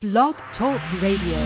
Blog Talk Radio.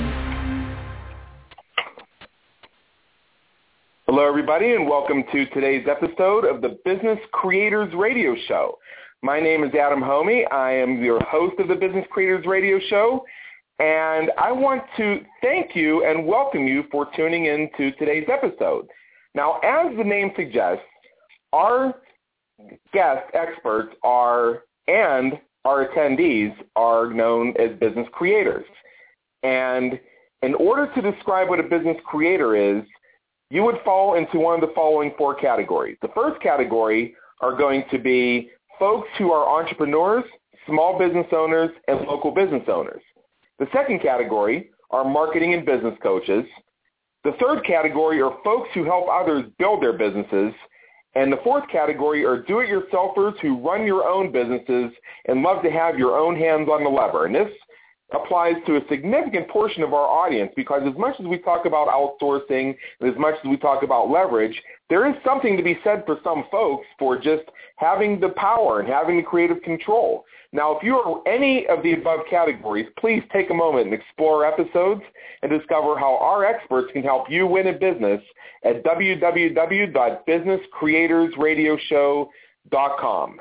Hello, everybody, and welcome to today's episode of the Business Creators Radio Show. My name is Adam Homey. I am your host of the Business Creators Radio Show, and I want to thank you and welcome you for tuning in to today's episode. Now, as the name suggests, our guest experts and our attendees are known as business creators. And in order to describe what a business creator is, you would fall into one of the following four categories. The first category are going to be folks who are entrepreneurs, small business owners, and local business owners. The second category are marketing and business coaches. The third category are folks who help others build their businesses. And the fourth category are do-it-yourselfers who run your own businesses and love to have your own hands on the lever. And this applies to a significant portion of our audience because as much as we talk about outsourcing and as much as we talk about leverage, there is something to be said for some folks for just having the power and having the creative control. Now, if you are any of the above categories, please take a moment and explore episodes and discover how our experts can help you win a business at www.businesscreatorsradioshow.com.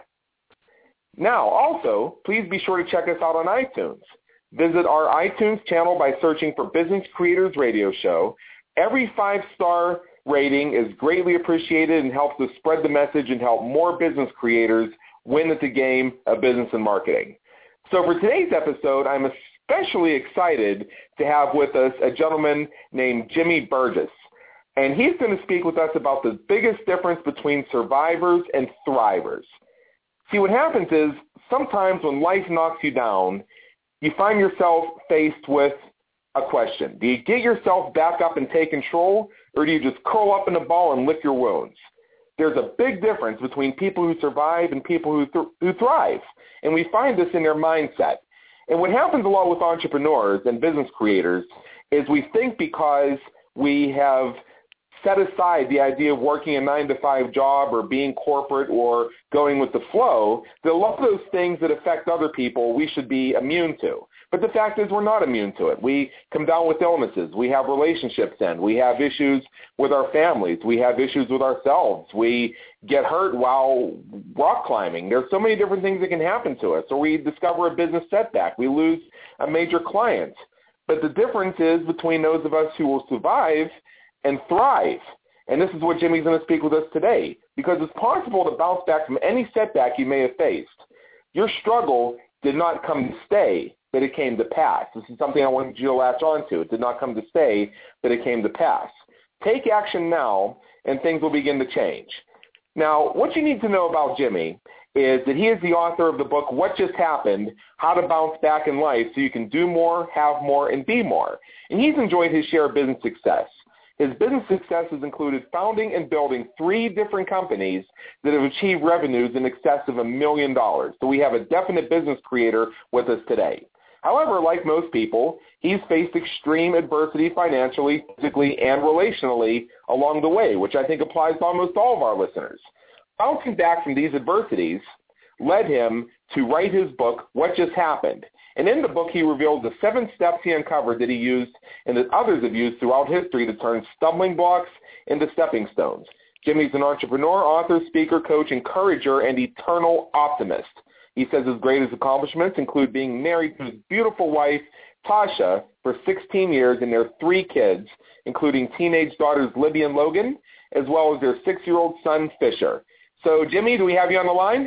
Now, also, please be sure to check us out on iTunes. Visit our iTunes channel by searching for Business Creators Radio Show. Every 5-star rating is greatly appreciated and helps us spread the message and help more business creators win at the game of business and marketing. So for today's episode, I'm especially excited to have with us a gentleman named Jimmy Burgess. And he's going to speak with us about the biggest difference between survivors and thrivers. See, what happens is sometimes when life knocks you down, you find yourself faced with a question. Do you get yourself back up and take control, or do you just curl up in a ball and lick your wounds? There's a big difference between people who survive and people who thrive, and we find this in their mindset. And what happens a lot with entrepreneurs and business creators is we think because we have set aside the idea of working a 9-to-5 job or being corporate or going with the flow, that a lot of those things that affect other people we should be immune to. But the fact is we're not immune to it. We come down with illnesses. We have relationships end. We have issues with our families. We have issues with ourselves. We get hurt while rock climbing. There's so many different things that can happen to us. Or we discover a business setback. We lose a major client. But the difference is between those of us who will survive and thrive. And this is what Jimmy's going to speak with us today, because it's possible to bounce back from any setback you may have faced. Your struggle did not come to stay, but it came to pass. This is something I wanted you to latch on to. It did not come to stay, but it came to pass. Take action now, and things will begin to change. Now, what you need to know about Jimmy is that he is the author of the book, What Just Happened, How to Bounce Back in Life so you can do more, have more, and be more. And he's enjoyed his share of business success. His business success has included founding and building 3 different companies that have achieved revenues in excess of $1 million. So we have a definite business creator with us today. However, like most people, he's faced extreme adversity financially, physically, and relationally along the way, which I think applies to almost all of our listeners. Bouncing back from these adversities led him to write his book, What Just Happened. And in the book, he reveals the 7 steps he uncovered that he used and that others have used throughout history to turn stumbling blocks into stepping stones. Jimmy's an entrepreneur, author, speaker, coach, encourager, and eternal optimist. He says his greatest accomplishments include being married to his beautiful wife, Tasha, for 16 years and their 3 kids, including teenage daughters Libby and Logan, as well as their 6-year-old son, Fisher. So, Jimmy, do we have you on the line?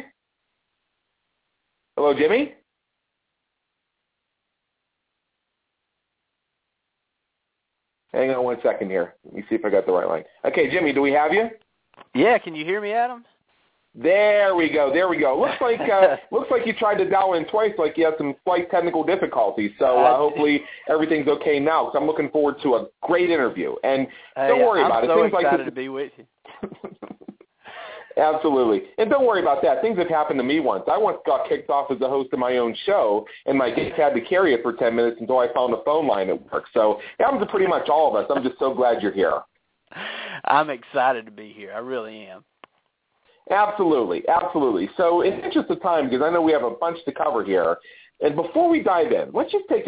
Hello, Jimmy? Hang on one second here. Let me see if I got the right line. Okay, Jimmy, do we have you? Yeah, can you hear me, Adam? There we go. Looks like you tried to dial in twice, like you had some slight technical difficulties. So hopefully everything's okay now. Because I'm looking forward to a great interview. And don't worry about it. I'm so excited to be with you. Absolutely. And don't worry about that. Things have happened to me once. I once got kicked off as the host of my own show, and my guest had to carry it for 10 minutes until I found a phone line that worked. So it happens to pretty much all of us. I'm just so glad you're here. I'm excited to be here. I really am. Absolutely, absolutely. So in the interest of time, because I know we have a bunch to cover here, and before we dive in, let's just take a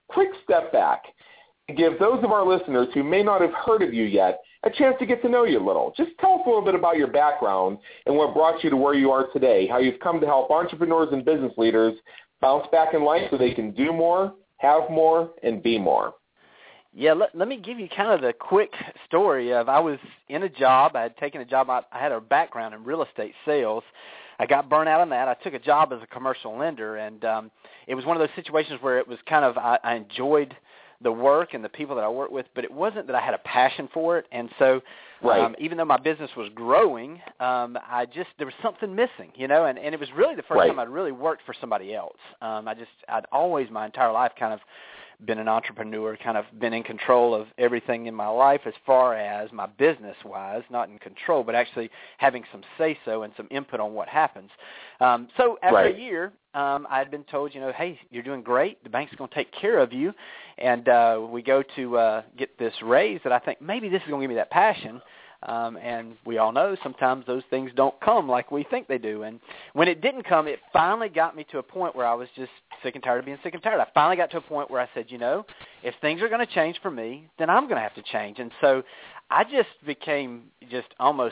quick step back and give those of our listeners who may not have heard of you yet a chance to get to know you a little. Just tell us a little bit about your background and what brought you to where you are today, how you've come to help entrepreneurs and business leaders bounce back in life so they can do more, have more, and be more. Yeah, let me give you kind of the quick story of I was in a job. I had taken a job. I had a background in real estate sales. I got burnt out on that. I took a job as a commercial lender, and it was one of those situations where it was kind of I enjoyed the work and the people that I worked with, but it wasn't that I had a passion for it. And so even though my business was growing, there was something missing, and it was really the first time I'd really worked for somebody else. I'd always my entire life kind of been an entrepreneur, kind of been in control of everything in my life as far as my business-wise, not in control, but actually having some say-so and some input on what happens. So after a year, I had been told, hey, you're doing great. The bank's going to take care of you. And we go to get this raise that I think maybe this is going to give me that passion. And we all know sometimes those things don't come like we think they do. And when it didn't come, it finally got me to a point where I was just sick and tired of being sick and tired. I finally got to a point where I said, if things are going to change for me, then I'm going to have to change. And so I just became just almost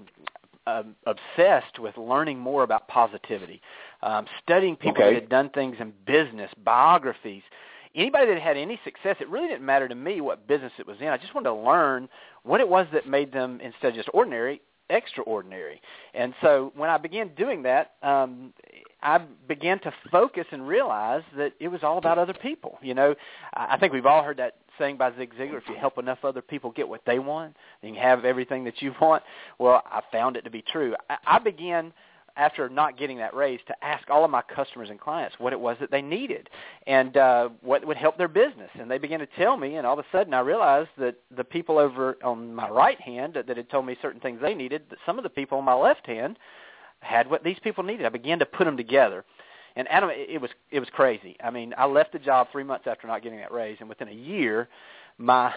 obsessed with learning more about positivity, studying people that had done things in business, biographies. Anybody that had any success, it really didn't matter to me what business it was in. I just wanted to learn what it was that made them, instead of just ordinary, extraordinary. And so when I began doing that, I began to focus and realize that it was all about other people. I think we've all heard that saying by Zig Ziglar, if you help enough other people get what they want, then you have everything that you want. Well, I found it to be true. I began, after not getting that raise, to ask all of my customers and clients what it was that they needed and what would help their business. And they began to tell me, and all of a sudden I realized that the people over on my right hand that had told me certain things they needed, that some of the people on my left hand had what these people needed. I began to put them together. And Adam, it was crazy. I mean, I left the job 3 months after not getting that raise, and within a year, my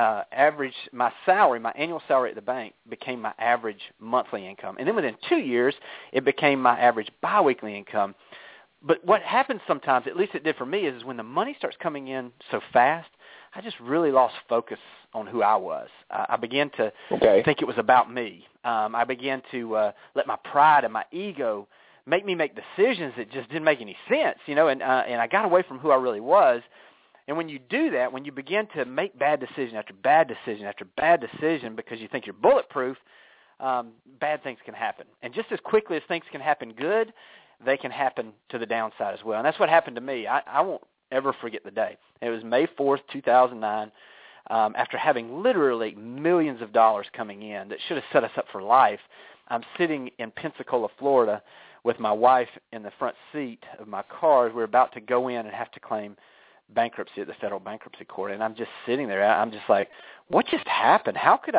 salary, my annual salary at the bank became my average monthly income. And then within 2 years, it became my average biweekly income. But what happens sometimes, at least it did for me, is when the money starts coming in so fast, I just really lost focus on who I was. I began to think it was about me. I began to let my pride and my ego make me make decisions that just didn't make any sense, and I got away from who I really was. And when you do that, when you begin to make bad decision after bad decision after bad decision because you think you're bulletproof, bad things can happen. And just as quickly as things can happen good, they can happen to the downside as well. And that's what happened to me. I won't ever forget the day. It was May 4th, 2009. After having literally millions of dollars coming in that should have set us up for life, I'm sitting in Pensacola, Florida, with my wife in the front seat of my car. We're about to go in and have to claim bankruptcy at the federal bankruptcy court, and I'm just sitting there. I'm just like, what just happened? How could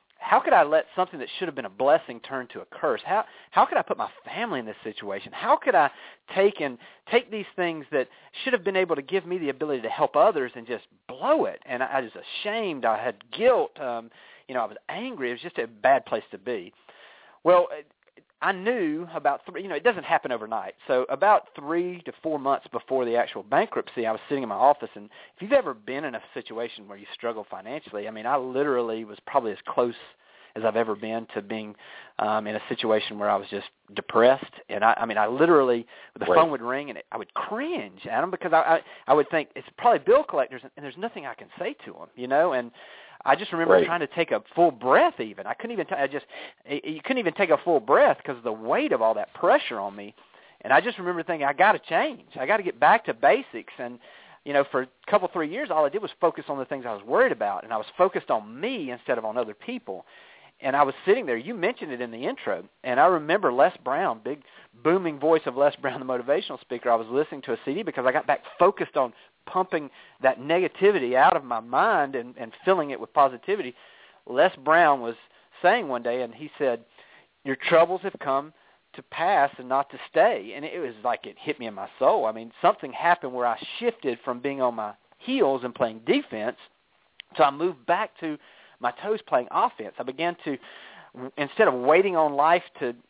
I let something that should have been a blessing turn to a curse? How could I put my family in this situation? How could I take these things that should have been able to give me the ability to help others and just blow it? And I was ashamed. I had guilt. I was angry. It was just a bad place to be. Well, I knew about it doesn't happen overnight. So about 3 to 4 months before the actual bankruptcy, I was sitting in my office, and if you've ever been in a situation where you struggle financially, I mean, I literally was probably as close as I've ever been to being in a situation where I was just depressed. And I literally, the phone would ring and I would cringe, Adam, because I would think it's probably bill collectors and there's nothing I can say to them, and I just remember trying to take a full breath even. I couldn't even, you couldn't even take a full breath because of the weight of all that pressure on me. And I just remember thinking, I got to change. I got to get back to basics. And, for a couple, 3 years, all I did was focus on the things I was worried about. And I was focused on me instead of on other people. And I was sitting there. You mentioned it in the intro. And I remember Les Brown, big booming voice of Les Brown, the motivational speaker. I was listening to a CD because I got back focused on pumping that negativity out of my mind and filling it with positivity. Les Brown was saying one day, and he said, your troubles have come to pass and not to stay. And it was like it hit me in my soul. I mean, something happened where I shifted from being on my heels and playing defense, so I moved back to my toes playing offense. I began to, instead of waiting on life to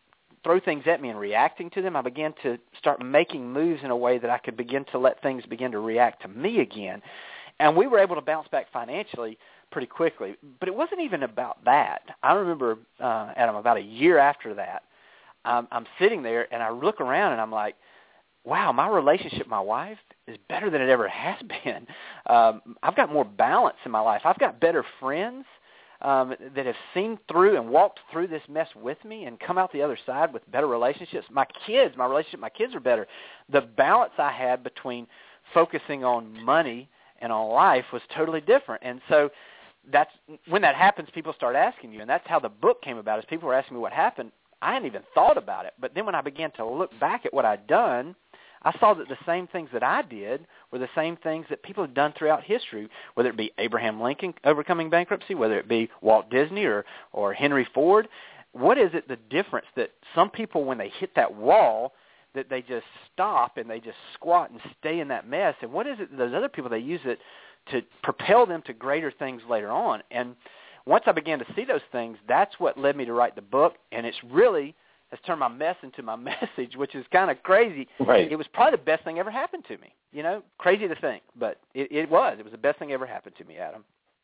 throw things at me and reacting to them. I began to start making moves in a way that I could begin to let things begin to react to me again. And we were able to bounce back financially pretty quickly. But it wasn't even about that. I remember, Adam, about a year after that, I'm sitting there and I look around and I'm like, wow, my relationship with my wife is better than it ever has been. I've got more balance in my life. I've got better friends that have seen through and walked through this mess with me and come out the other side with better relationships. My relationship with my kids are better. The balance I had between focusing on money and on life was totally different. And so that's when that happens, people start asking you, and that's how the book came about, is people were asking me what happened. I hadn't even thought about it. But then when I began to look back at what I'd done, I saw that the same things that I did were the same things that people have done throughout history, whether it be Abraham Lincoln overcoming bankruptcy, whether it be Walt Disney or Henry Ford. What is it, the difference that some people, when they hit that wall, that they just stop and they just squat and stay in that mess? And what is it that those other people, they use it to propel them to greater things later on? And once I began to see those things, that's what led me to write the book, and it's really has turned my mess into my message, which is kind of crazy. Right. It was probably the best thing ever happened to me. You know, crazy to think, but it was. It was the best thing ever happened to me, Adam.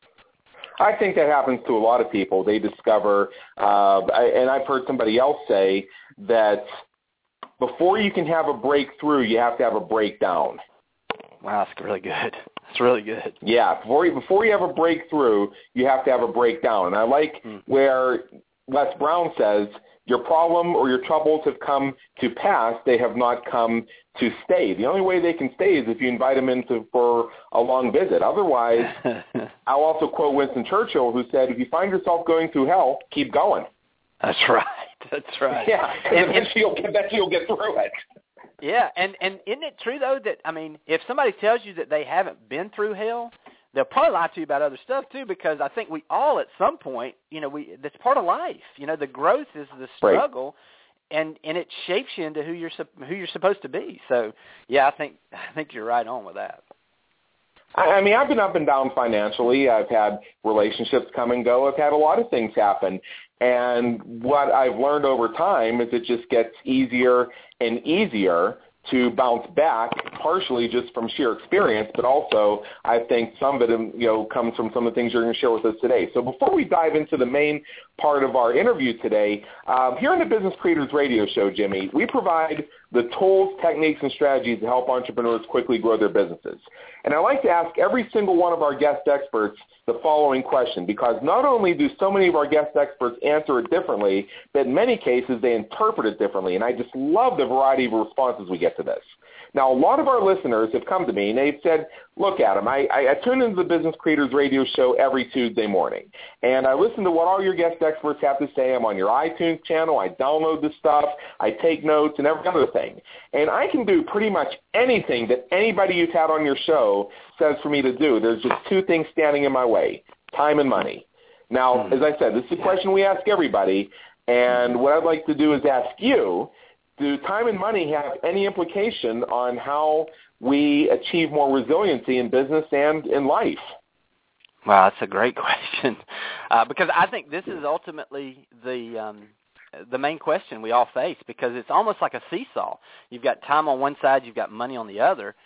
I think that happens to a lot of people. They discover, and I've heard somebody else say that before you can have a breakthrough, you have to have a breakdown. Wow, that's really good. That's really good. Yeah, before you have a breakthrough, you have to have a breakdown. And I like where Les Brown says, your problem or your troubles have come to pass. They have not come to stay. The only way they can stay is if you invite them for a long visit. Otherwise, I'll also quote Winston Churchill, who said, if you find yourself going through hell, keep going. That's right. That's right. Yeah, and eventually you'll get through it. Yeah, and isn't it true, though, that, I mean, if somebody tells you that they haven't been through hell, they'll probably lie to you about other stuff, too, because I think we all at some point, you know, that's part of life. You know, the growth is the struggle, right. and it shapes you into who you're supposed to be. So, yeah, I think you're right on with that. I mean, I've been up and down financially. I've had relationships come and go. I've had a lot of things happen. And what I've learned over time is it just gets easier and easier to bounce back, partially just from sheer experience, but also I think some of it, comes from some of the things you're going to share with us today. So before we dive into the main part of our interview today, here on the Business Creators Radio Show, Jimmy, we provide the tools, techniques, and strategies to help entrepreneurs quickly grow their businesses. And I like to ask every single one of our guest experts the following question, because not only do so many of our guest experts answer it differently, but in many cases they interpret it differently. And I just love the variety of responses we get to this. Now, a lot of our listeners have come to me and they've said, look, Adam, I tune into the Business Creators Radio Show every Tuesday morning, and I listen to what all your guest experts have to say. I'm on your iTunes channel. I download the stuff. I take notes and every other thing. And I can do pretty much anything that anybody you've had on your show says for me to do. There's just two things standing in my way, time and money. Now, as I said, this is a question we ask everybody, and what I'd like to do is ask you, do time and money have any implication on how we achieve more resiliency in business and in life? Wow, that's a great question, because I think this is ultimately the main question we all face, because it's almost like a seesaw. You've got time on one side, you've got money on the other,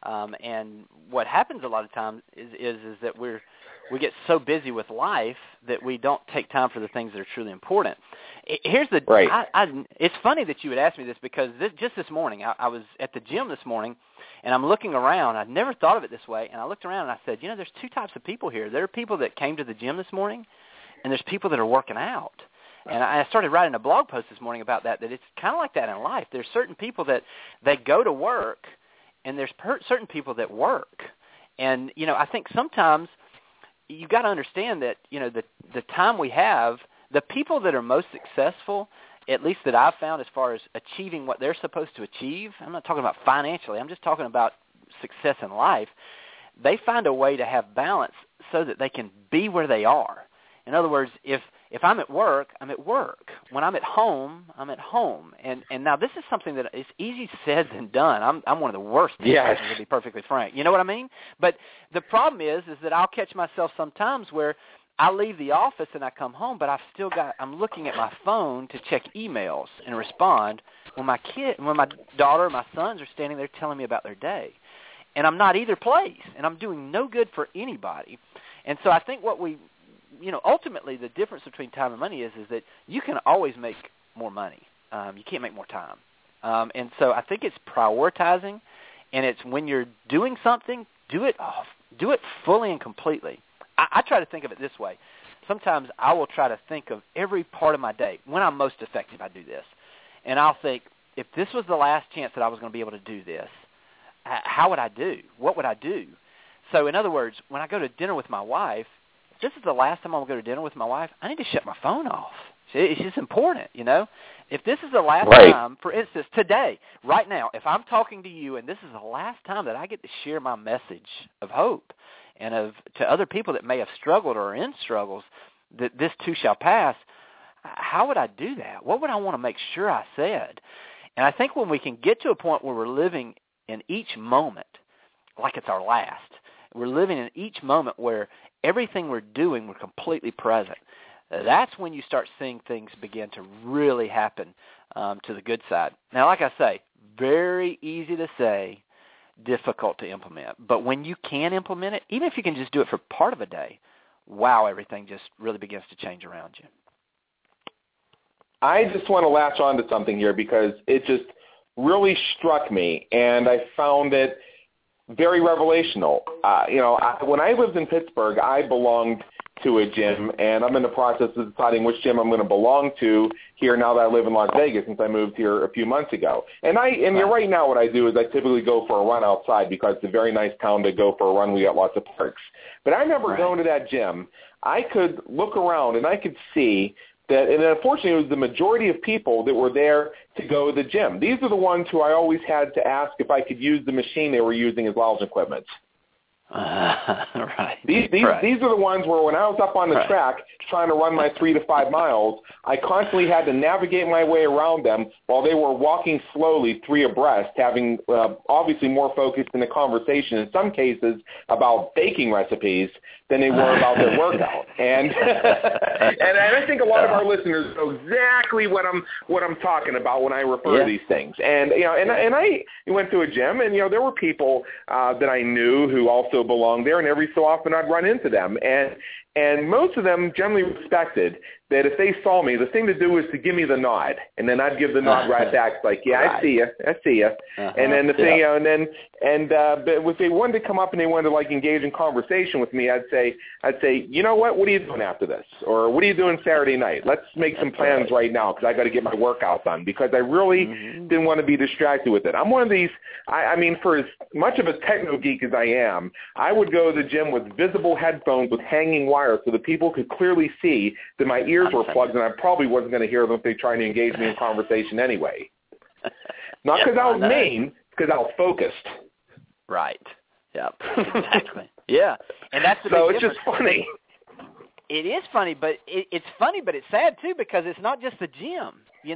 and what happens a lot of times is that we get so busy with life that we don't take time for the things that are truly important. Here's the right. It's funny that you would ask me this, because just this morning, I was at the gym this morning, and I'm looking around. I'd never thought of it this way, and I looked around and I said, there's two types of people here. There are people that came to the gym this morning, and there's people that are working out. And I started writing a blog post this morning about that it's kind of like that in life. There's certain people that they go to work, and there's certain people that work. And, I think sometimes you got to understand that, the time we have, the people that are most successful, at least that I've found as far as achieving what they're supposed to achieve, I'm not talking about financially, I'm just talking about success in life, they find a way to have balance so that they can be where they are. In other words, if I'm at work, I'm at work. When I'm at home, I'm at home. And now this is something that is easy said than done. I'm one of the worst people, to be perfectly frank. You know what I mean? But the problem is that I'll catch myself sometimes where I leave the office and I come home, but I'm looking at my phone to check emails and respond when my daughter or my sons are standing there telling me about their day. And I'm not either place, and I'm doing no good for anybody. And so I think ultimately the difference between time and money is that you can always make more money. You can't make more time. And so I think it's prioritizing, and it's when you're doing something, do it fully and completely. I try to think of it this way. Sometimes I will try to think of every part of my day. When I'm most effective, I do this. And I'll think, if this was the last chance that I was going to be able to do this, how would I do? What would I do? So in other words, when I go to dinner with my wife, if this is the last time I'm going to go to dinner with my wife, I need to shut my phone off. It's just important, If this is the last time, for instance, today, right now, if I'm talking to you and this is the last time that I get to share my message of hope and to other people that may have struggled or are in struggles, that this too shall pass, how would I do that? What would I want to make sure I said? And I think when we can get to a point where we're living in each moment like it's our last, we're living in each moment where everything we're doing, we're completely present. That's when you start seeing things begin to really happen to the good side. Now, like I say, very easy to say, difficult to implement. But when you can implement it, even if you can just do it for part of a day, wow, everything just really begins to change around you. I just want to latch on to something here because it just really struck me, and I found it very revelational. When I lived in Pittsburgh, I belonged to a gym, and I'm in the process of deciding which gym I'm going to belong to here now that I live in Las Vegas since I moved here a few months ago. And right now what I do is I typically go for a run outside because it's a very nice town to go for a run. We got lots of parks. But I remember going to that gym. I could look around and I could see that, and unfortunately it was the majority of people that were there to go to the gym. These are the ones who I always had to ask if I could use the machine they were using as lounge equipment. Right. These are the ones where when I was up on the track trying to run my 3 to 5 miles, I constantly had to navigate my way around them while they were walking slowly 3 abreast, having obviously more focus in the conversation, in some cases about baking recipes than they were about their workout. And I think a lot of our listeners know exactly what I'm talking about when I refer to these things. And I went to a gym, and there were people that I knew who also belonged there, and every so often I'd run into them. And most of them generally respected that if they saw me, the thing to do was to give me the nod, and then I'd give the nod right back, like, I see you. And then the thing, but if they wanted to come up and they wanted to engage in conversation with me, I'd say, you know what are you doing after this, or what are you doing Saturday night? Let's make some plans right now because I got to get my workout done because I really didn't want to be distracted with it. I'm one of these. I mean, for as much of a techno geek as I am, I would go to the gym with visible headphones with hanging wires so that people could clearly see that my ears were plugged, and I probably wasn't going to hear them if they tried to engage me in conversation anyway. Not because I was mean, because I was focused. Right. Yep. Exactly. Yeah. And that's the big difference. It's just funny. It is funny, but it's funny, but it's sad too because it's not just the gym.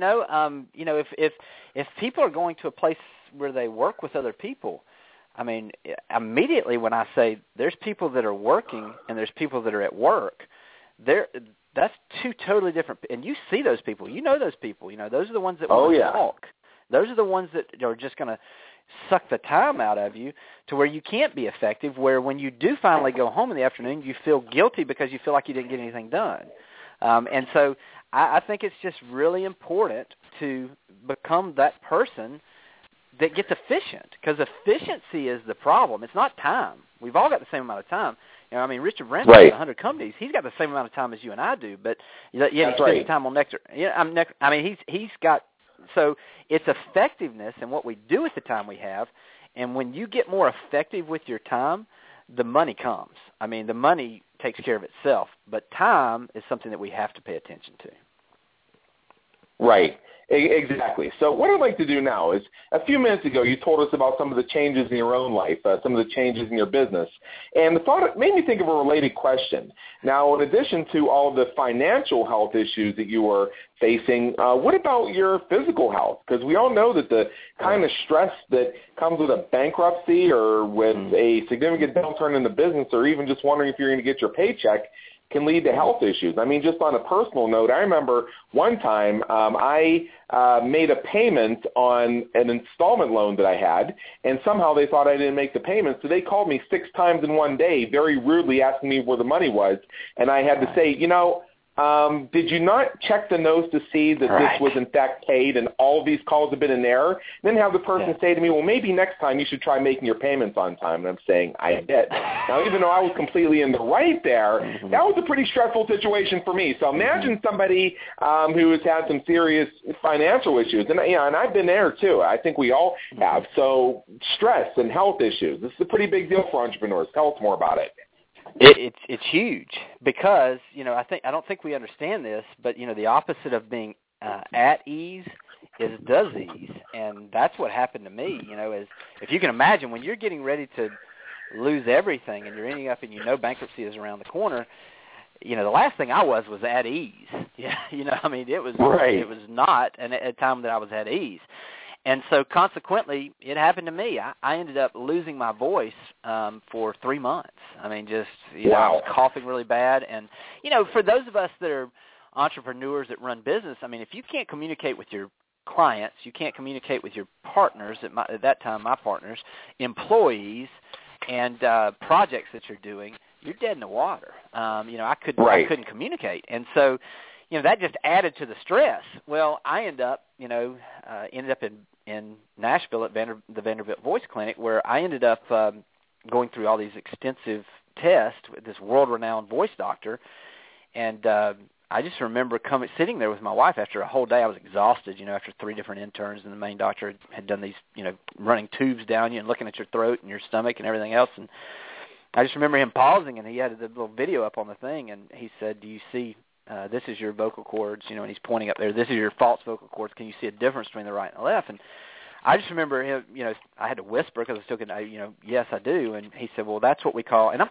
If people are going to a place where they work with other people, I mean, immediately when I say there's people that are working and there's people that are at work, that's two totally different. And you see those people. You know those people. Those are the ones that want to talk. Those are the ones that are just going to suck the time out of you to where you can't be effective, where when you do finally go home in the afternoon, you feel guilty because you feel like you didn't get anything done. And so I think it's just really important to become that person that gets efficient, because efficiency is the problem. It's not time. We've all got the same amount of time. Richard Branson has 100 companies. He's got the same amount of time as you and I do, but he spends time on Nectar. He's got. So it's effectiveness and what we do with the time we have, and when you get more effective with your time, the money comes. The money takes care of itself, but time is something that we have to pay attention to. Right. Exactly. So what I'd like to do now is, a few minutes ago you told us about some of the changes in your own life, some of the changes in your business, and the thought it made me think of a related question. Now, in addition to all of the financial health issues that you were facing, what about your physical health? Because we all know that the kind of stress that comes with a bankruptcy or with a significant downturn in the business, or even just wondering if you're going to get your paycheck, can lead to health issues. I mean, just on a personal note, I remember one time I made a payment on an installment loan that I had, and somehow they thought I didn't make the payment, so they called me 6 times in one day, very rudely asking me where the money was, and I had to say, did you not check the notes to see that this was in fact paid and all of these calls have been in error? Then have the person say to me, well, maybe next time you should try making your payments on time. And I'm saying, I did. Now, even though I was completely in the right there, that was a pretty stressful situation for me. So imagine somebody who has had some serious financial issues. And, and I've been there too. I think we all have. So stress and health issues. This is a pretty big deal for entrepreneurs. Tell us more about it. It's huge because, I don't think we understand this, but, the opposite of being at ease is disease. And that's what happened to me, is if you can imagine when you're getting ready to lose everything and you're ending up and bankruptcy is around the corner, the last thing I was at ease. Yeah, it was it was not a time that I was at ease. And so consequently, it happened to me. I ended up losing my voice for 3 months. I mean, just, I was coughing really bad. And, for those of us that are entrepreneurs that run business, I mean, if you can't communicate with your clients, you can't communicate with your partners, at that time my partners, employees, and projects that you're doing, you're dead in the water. I couldn't communicate. And so, that just added to the stress. Well, I ended up in Nashville at the Vanderbilt Voice Clinic, where I ended up going through all these extensive tests with this world-renowned voice doctor. And I just remember sitting there with my wife after a whole day. I was exhausted, after 3 different interns, and the main doctor had done these, running tubes down you and looking at your throat and your stomach and everything else. And I just remember him pausing, and he had the little video up on the thing, and he said, do you see this is your vocal cords, and he's pointing up there. This is your false vocal cords. Can you see a difference between the right and the left? And I just remember him, I had to whisper because I still couldn't, yes, I do. And he said, well, that's what we call, and I'm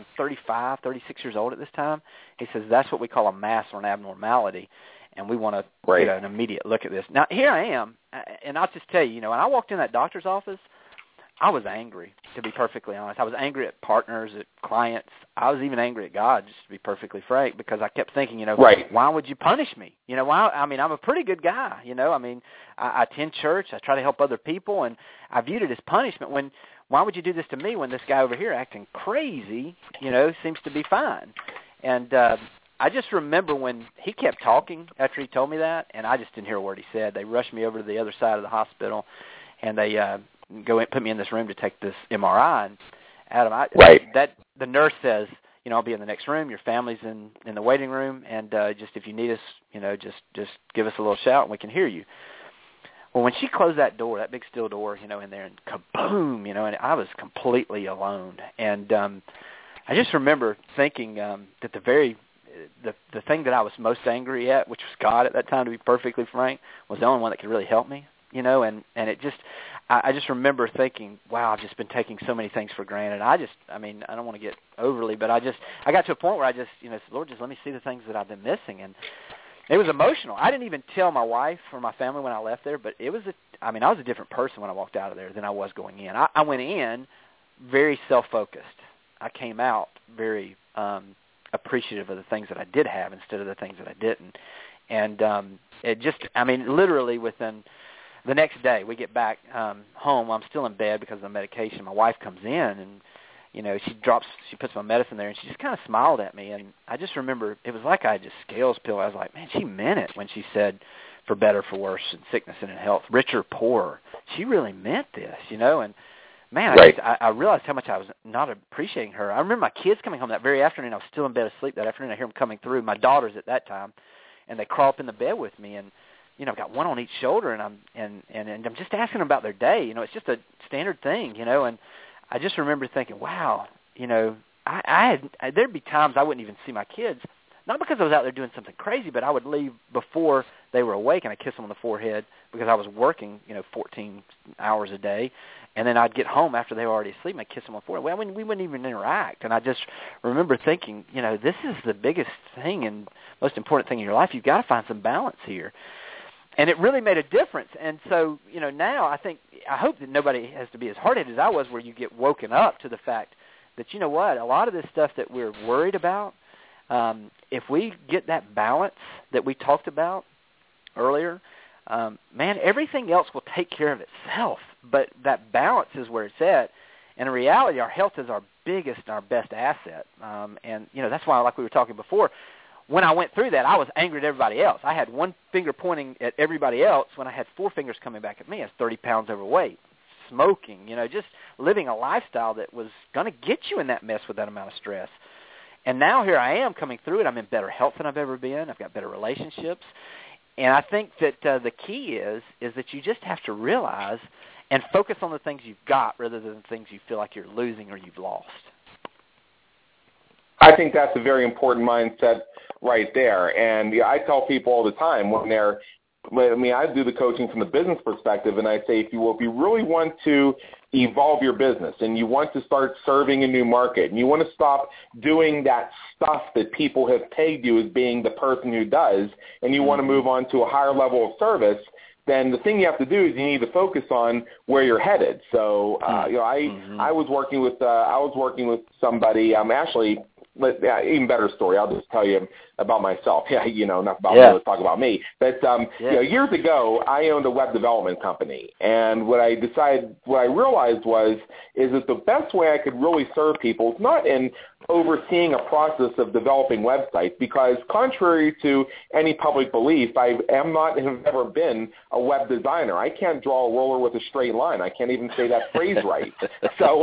35, 36 years old at this time. He says, that's what we call a mass or an abnormality, and we want to get an immediate look at this. Now, here I am, and I'll just tell you, when I walked in that doctor's office, I was angry, to be perfectly honest. I was angry at partners, at clients. I was even angry at God, just to be perfectly frank, because I kept thinking, why would you punish me? Why? I mean, I'm a pretty good guy, I attend church. I try to help other people, and I viewed it as punishment. Why would you do this to me when this guy over here acting crazy, seems to be fine? And I just remember when he kept talking after he told me that, and I just didn't hear a word he said. They rushed me over to the other side of the hospital, and they go in, put me in this room to take this MRI. And Adam, the nurse says, I'll be in the next room. Your family's in the waiting room, and just if you need us, just give us a little shout and we can hear you. Well, when she closed that door, that big steel door, in there, and kaboom, and I was completely alone. And I just remember thinking that the thing that I was most angry at, which was God at that time, to be perfectly frank, was the only one that could really help me. And it just, I just remember thinking, wow, I've just been taking so many things for granted. I don't want to get overly, but I got to a point where I just, said, Lord, just let me see the things that I've been missing. And it was emotional. I didn't even tell my wife or my family when I left there, but I was a different person when I walked out of there than I was going in. I went in very self-focused. I came out very appreciative of the things that I did have instead of the things that I didn't. And it just, literally within the next day, we get back home. I'm still in bed because of the medication. My wife comes in, and, she puts my medicine there, and she just kind of smiled at me. And I just remember it was like I had just scales peeled. I was like, man, she meant it when she said, for better, for worse, in sickness and in health, rich or poor. She really meant this, And, man, I realized how much I was not appreciating her. I remember my kids coming home that very afternoon. I was still in bed asleep that afternoon. I hear them coming through, my daughters at that time, and they crawl up in the bed with me, and I've got one on each shoulder, and I'm just asking them about their day. It's just a standard thing, and I just remember thinking, wow, there'd be times I wouldn't even see my kids, not because I was out there doing something crazy, but I would leave before they were awake, and I'd kiss them on the forehead because I was working, 14 hours a day, and then I'd get home after they were already asleep, and I'd kiss them on the forehead. Well, we wouldn't even interact, and I just remember thinking, this is the biggest thing and most important thing in your life. You've got to find some balance here. And it really made a difference. And so, now I hope that nobody has to be as hard-headed as I was, where you get woken up to the fact that, a lot of this stuff that we're worried about, if we get that balance that we talked about earlier, man, everything else will take care of itself. But that balance is where it's at. And in reality, our health is our biggest and our best asset. And, that's why, like we were talking before, when I went through that, I was angry at everybody else. I had one finger pointing at everybody else when I had four fingers coming back at me. I was 30 pounds overweight, smoking, just living a lifestyle that was going to get you in that mess with that amount of stress. And now here I am coming through it. I'm in better health than I've ever been. I've got better relationships. And I think that the key is that you just have to realize and focus on the things you've got rather than the things you feel like you're losing or you've lost. I think that's a very important mindset right there. And I tell people all the time I do the coaching from the business perspective, and I say if you really want to evolve your business and you want to start serving a new market and you want to stop doing that stuff that people have pegged you as being the person who does, and you want to move on to a higher level of service, then the thing you have to do is you need to focus on where you're headed. So, I was working with somebody. Even better story. I'll just tell you about myself. Not about me. Let's talk about me. But years ago, I owned a web development company, and what I realized is that the best way I could really serve people is not in overseeing a process of developing websites, because contrary to any public belief, I have never been a web designer. I can't draw a ruler with a straight line. I can't even say that phrase right. So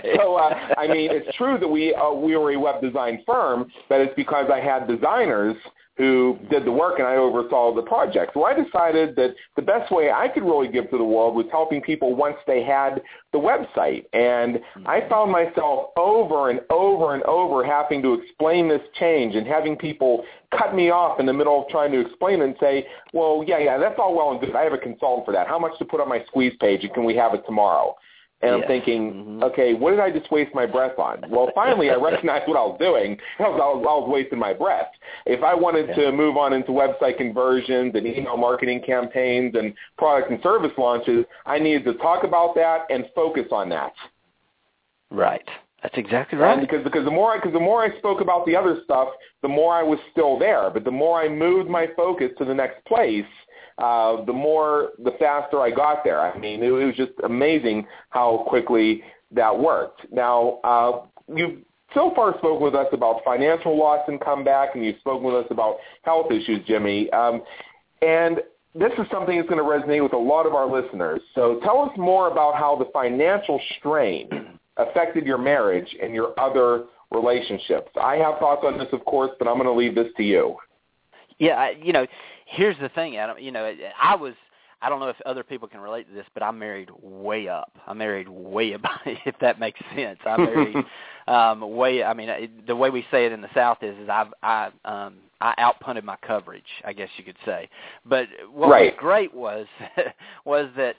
it's true that we were a web design firm, but it's because I had designers who did the work and I oversaw the project. So I decided that the best way I could really give to the world was helping people once they had the website. And I found myself over and over and over having to explain this change and having people cut me off in the middle of trying to explain it and say, well, yeah, that's all well and good. I have a consultant for that. How much to put on my squeeze page, and can we have it tomorrow? And I'm thinking, okay, what did I just waste my breath on? Well, finally, I recognized what I was doing. I was wasting my breath. If I wanted to move on into website conversions and email marketing campaigns and product and service launches, I needed to talk about that and focus on that. Right. That's exactly right. And because the more I spoke about the other stuff, the more I was still there. But the more I moved my focus to the next place, the faster I got there. I mean, it was just amazing how quickly that worked. Now, you've so far spoken with us about financial loss and comeback, and you've spoken with us about health issues, Jimmy. And this is something that's going to resonate with a lot of our listeners. So tell us more about how the financial strain affected your marriage and your other relationships. I have thoughts on this, of course, but I'm going to leave this to you. Yeah, here's the thing, Adam. I don't know if other people can relate to this, but I married way up. I married way above, if that makes sense. I married the way we say it in the South is I outpunted my coverage, I guess you could say. But what was great was that,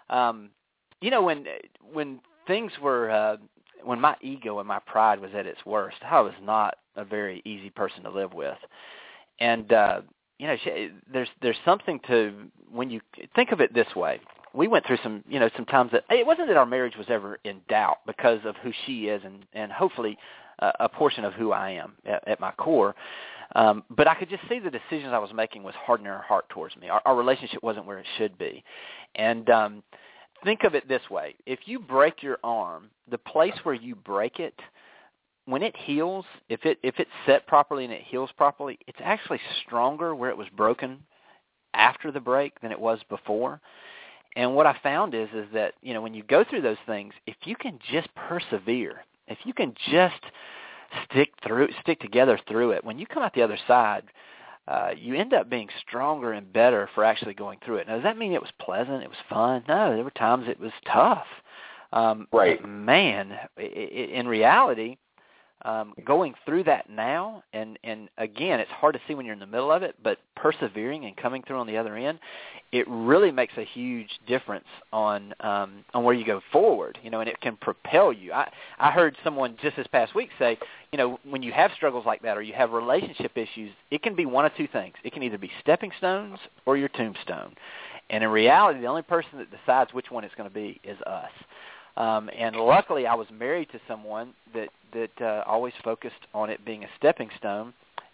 when things were, when my ego and my pride was at its worst, I was not a very easy person to live with. And, there's something to, when you think of it this way, we went through some times that it wasn't that our marriage was ever in doubt because of who she is and hopefully a portion of who I am at my core. But I could just see the decisions I was making was hardening her heart towards me. Our relationship wasn't where it should be. And think of it this way. If you break your arm, the place where you break it, when it heals, if it's set properly and it heals properly, it's actually stronger where it was broken after the break than it was before. And what I found is that, when you go through those things, if you can just persevere, if you can just stick together through it, when you come out the other side, you end up being stronger and better for actually going through it. Now, does that mean it was pleasant? It was fun? No, there were times it was tough. Right. Man, in reality, going through that now, and again, it's hard to see when you're in the middle of it, but persevering and coming through on the other end, it really makes a huge difference on where you go forward, and it can propel you. I heard someone just this past week say, when you have struggles like that or you have relationship issues, it can be one of two things. It can either be stepping stones or your tombstone. And in reality, the only person that decides which one it's going to be is us. And luckily, I was married to someone that always focused on it being a stepping stone.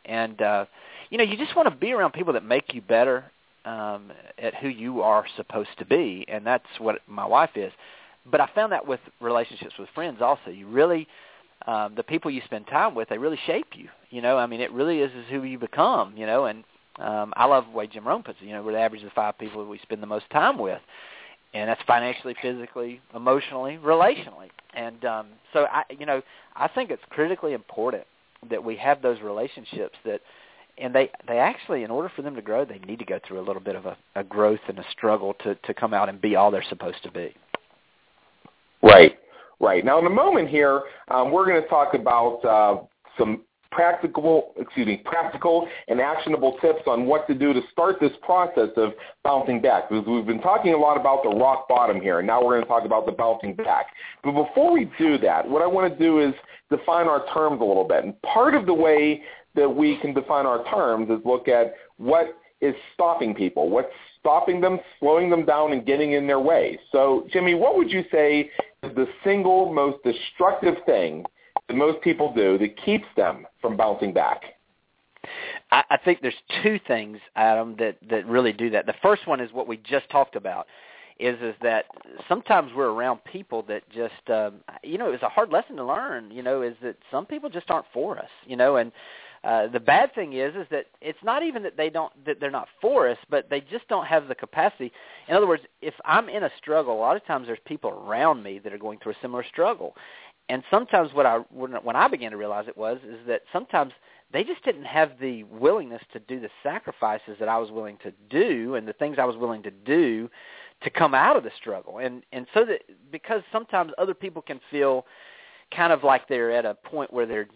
And, you just want to be around people that make you better at who you are supposed to be, and that's what my wife is. But I found that with relationships with friends also. You really, the people you spend time with, they really shape you. It really is who you become, and I love the way Jim Rohn puts it. We're the average of the 5 people that we spend the most time with, and that's financially, physically, emotionally, relationally. And so I think it's critically important that we have those relationships and they actually, in order for them to grow, they need to go through a little bit of a growth and a struggle to come out and be all they're supposed to be. Right. Now, in a moment here, we're going to talk about some practical and actionable tips on what to do to start this process of bouncing back. Because we've been talking a lot about the rock bottom here, and now we're going to talk about the bouncing back. But before we do that, what I want to do is define our terms a little bit. And part of the way that we can define our terms is look at what is stopping people, what's stopping them, slowing them down, and getting in their way. So, Jimmy, what would you say is the single most destructive thing that most people do that keeps them from bouncing back? I think there's 2 things, Adam, that really do that. The first one is what we just talked about, is that sometimes we're around people that just, it's a hard lesson to learn, is that some people just aren't for us, and the bad thing is that it's not even that they're not for us, but they just don't have the capacity. In other words, if I'm in a struggle, a lot of times there's people around me that are going through a similar struggle. And sometimes when I began to realize is that sometimes they just didn't have the willingness to do the sacrifices that I was willing to do and the things I was willing to do to come out of the struggle. And so that because sometimes other people can feel kind of like they're at a point where they're,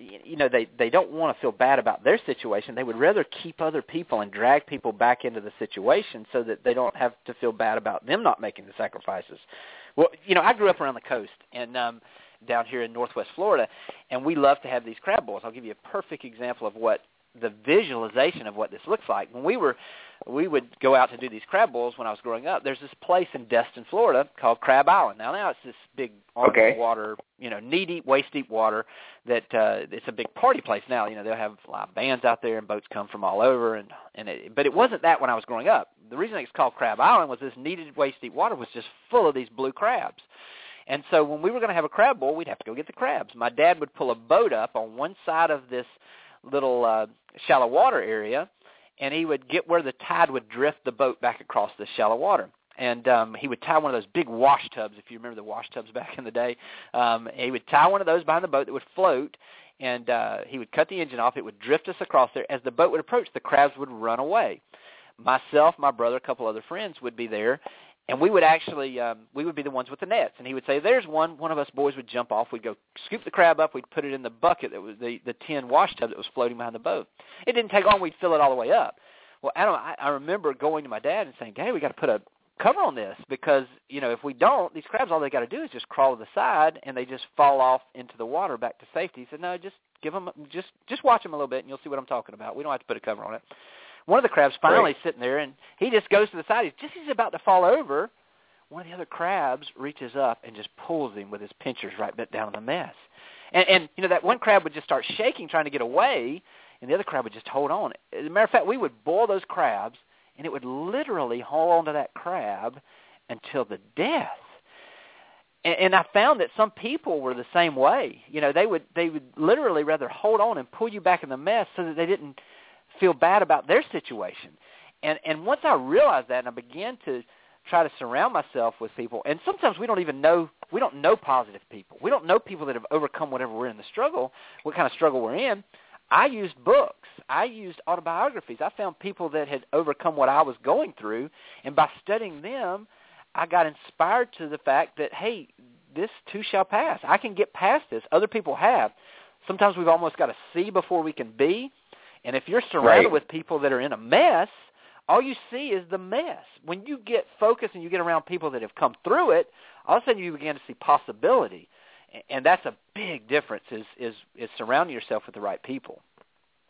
they don't want to feel bad about their situation. They would rather keep other people and drag people back into the situation so that they don't have to feel bad about them not making the sacrifices. Well, I grew up around the coast and down here in Northwest Florida, and we love to have these crab boils. I'll give you a perfect example of what the visualization of what this looks like. When we would go out to do these crab boils when I was growing up. There's this place in Destin, Florida called Crab Island. Now it's this big water, knee-deep, waist-deep water that it's a big party place now. They'll have live bands out there and boats come from all over. But it wasn't that when I was growing up. The reason it's called Crab Island was this knee-deep, waist-deep water was just full of these blue crabs. And so when we were going to have a crab boil, we'd have to go get the crabs. My dad would pull a boat up on one side of this little shallow water area, and he would get where the tide would drift the boat back across the shallow water. And he would tie one of those big wash tubs, if you remember the wash tubs back in the day. He would tie one of those behind the boat that would float, and he would cut the engine off. It would drift us across there. As the boat would approach, the crabs would run away. Myself, my brother, a couple other friends would be there, and we would actually, we would be the ones with the nets. And he would say, there's one. One of us boys would jump off. We'd go scoop the crab up. We'd put it in the bucket that was the tin wash tub that was floating behind the boat. It didn't take long. We'd fill it all the way up. Well, Adam, I remember going to my dad and saying, Dad, we got to put a cover on this because, if we don't, these crabs, all they got to do is just crawl to the side and they just fall off into the water back to safety. He said, no, just give them, just watch them a little bit and you'll see what I'm talking about. We don't have to put a cover on it. One of the crabs finally sitting there, and he just goes to the side. He's about to fall over. One of the other crabs reaches up and just pulls him with his pinchers right down in the mess. And that one crab would just start shaking, trying to get away, and the other crab would just hold on. As a matter of fact, we would boil those crabs, and it would literally hold on to that crab until the death. And I found that some people were the same way. They would literally rather hold on and pull you back in the mess so that they didn't feel bad about their situation. And once I realized that and I began to try to surround myself with people, and sometimes we don't know positive people. We don't know people that have overcome whatever we're in the struggle, what kind of struggle we're in. I used books. I used autobiographies. I found people that had overcome what I was going through, and by studying them, I got inspired to the fact that, hey, this too shall pass. I can get past this. Other people have. Sometimes we've almost got to see before we can be. And if you're surrounded with people that are in a mess, all you see is the mess. When you get focused and you get around people that have come through it, all of a sudden you begin to see possibility. And that's a big difference is surrounding yourself with the right people.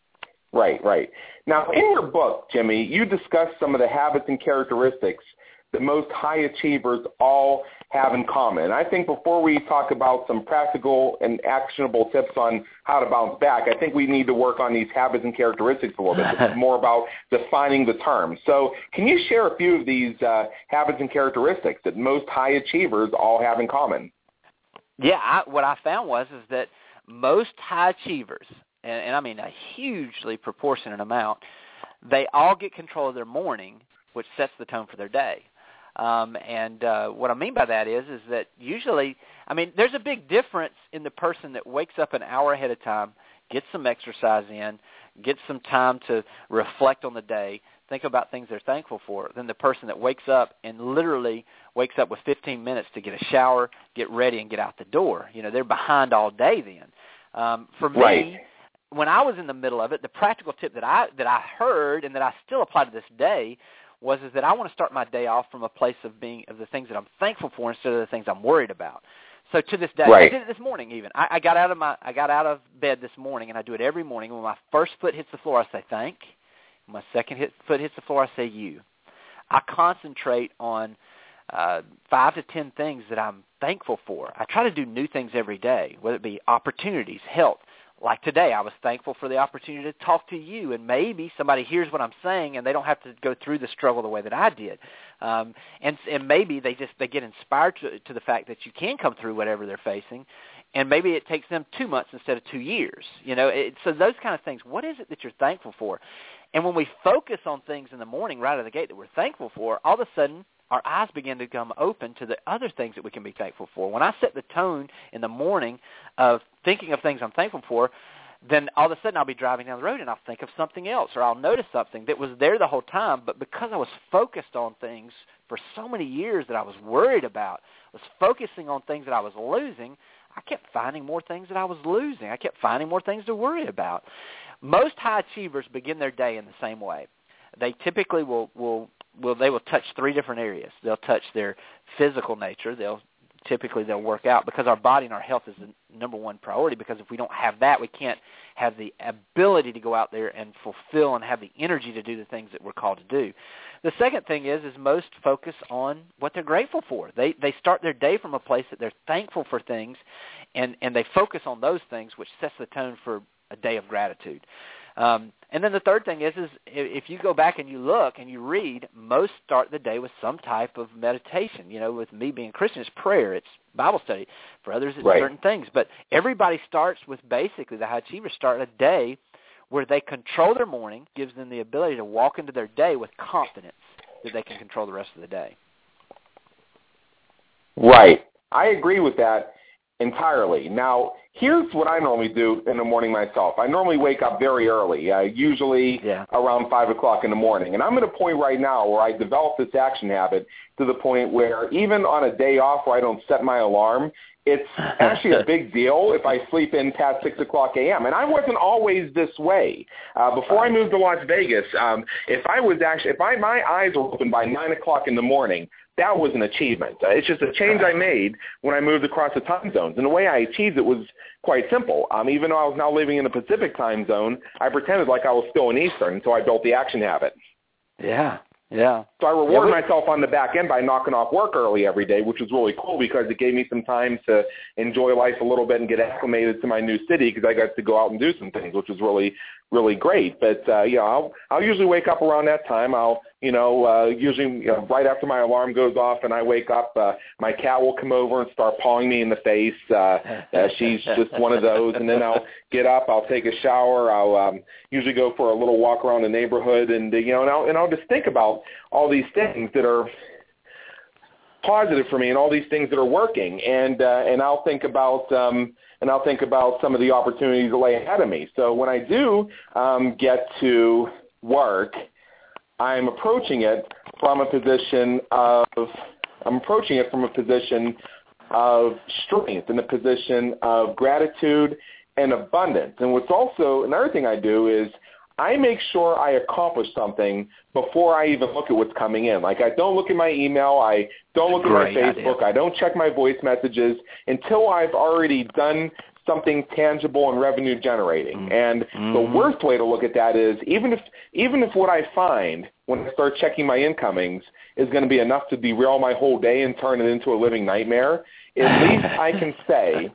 Right. Now, in your book, Jimmy, you discuss some of the habits and characteristics that most high achievers all have in common? I think before we talk about some practical and actionable tips on how to bounce back, I think we need to work on these habits and characteristics a little bit. This is more about defining the term. So can you share a few of these habits and characteristics that most high achievers all have in common? Yeah, what I found is that most high achievers, and I mean a hugely proportionate amount, they all get control of their morning, which sets the tone for their day. And what I mean by that is that usually, I mean, there's a big difference in the person that wakes up an hour ahead of time, gets some exercise in, gets some time to reflect on the day, think about things they're thankful for, than the person that wakes up and literally wakes up with 15 minutes to get a shower, get ready, and get out the door. You know, they're behind all day then. For me, right. When I was in the middle of it, the practical tip that I heard and that I still apply to this day was that I want to start my day off from a place of the things that I'm thankful for instead of the things I'm worried about. So to this day, right. I did it this morning even. I got out of bed this morning, and I do it every morning. When my first foot hits the floor, I say thank. When my second foot hits the floor, I say you. I concentrate on 5 to 10 things that I'm thankful for. I try to do new things every day, whether it be opportunities, health. Like today, I was thankful for the opportunity to talk to you, and maybe somebody hears what I'm saying, and they don't have to go through the struggle the way that I did. And maybe they get inspired to the fact that you can come through whatever they're facing, and maybe it takes them 2 months instead of 2 years. You know, so those kind of things. What is it that you're thankful for? And when we focus on things in the morning right out of the gate that we're thankful for, all of a sudden our eyes begin to come open to the other things that we can be thankful for. When I set the tone in the morning of thinking of things I'm thankful for, then all of a sudden I'll be driving down the road and I'll think of something else, or I'll notice something that was there the whole time, but because I was focused on things for so many years that I was worried about, was focusing on things that I was losing, I kept finding more things that I was losing. I kept finding more things to worry about. Most high achievers begin their day in the same way. They typically will touch 3 different areas. They'll touch their physical nature. They'll work out, because our body and our health is the number one priority, because if we don't have that, we can't have the ability to go out there and fulfill and have the energy to do the things that we're called to do. The second thing is most focus on what they're grateful for. They start their day from a place that they're thankful for things, and they focus on those things, which sets the tone for a day of gratitude. And then the third thing is if you go back and you look and you read, most start the day with some type of meditation. You know, with me being Christian, it's prayer, it's Bible study. For others, it's certain things. But everybody starts with, basically, the high achievers start a day where they control their morning, gives them the ability to walk into their day with confidence that they can control the rest of the day. Right. I agree with that entirely. Now, here's what I normally do in the morning myself. I normally wake up very early, usually around 5 o'clock in the morning. And I'm at a point right now where I developed this action habit to the point where even on a day off where I don't set my alarm, it's actually a big deal if I sleep in past 6 o'clock a.m. And I wasn't always this way. Before I moved to Las Vegas, if my eyes were open by 9 o'clock in the morning, that was an achievement. It's just a change I made when I moved across the time zones. And the way I achieved it was quite simple. Even though I was now living in the Pacific time zone, I pretended like I was still in Eastern, so I built the action habit. Yeah. Yeah. So I reward myself on the back end by knocking off work early every day, which was really cool because it gave me some time to enjoy life a little bit and get acclimated to my new city, because I got to go out and do some things, which was really, really great. But I'll usually wake up around that time. I'll usually right after my alarm goes off and I wake up, my cat will come over and start pawing me in the face. She's just one of those. And then I'll get up, I'll take a shower, I'll usually go for a little walk around the neighborhood, and I'll just think about all these things that are positive for me and all these things that are working, and I'll think about some of the opportunities that lay ahead of me. So when I do get to work, I'm approaching it from a position of strength, and a position of gratitude and abundance. And what's also another thing I do is I make sure I accomplish something before I even look at what's coming in. Like, I don't look at my email, I don't look at my Facebook, I don't check my voice messages until I've already done something tangible and revenue generating. And the worst way to look at that is even if what I find when I start checking my incomings is going to be enough to derail my whole day and turn it into a living nightmare, at least I can say